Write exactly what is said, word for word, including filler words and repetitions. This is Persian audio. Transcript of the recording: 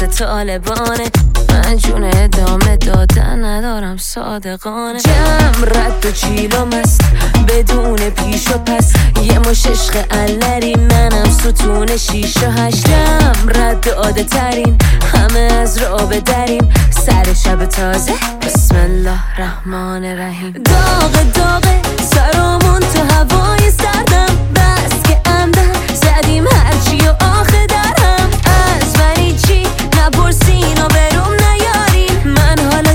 طالبانه. من جون ادامه دادن ندارم صادقانه. جمع رد و چیلم است بدون پیش و پس، یه مش عشق علری منم ستون شیش و هشتم. رد عاده ترین همه از رابه دریم، سر شب تازه بسم الله رحمان رحیم. داغ داغ سرامون تو هوای سردم،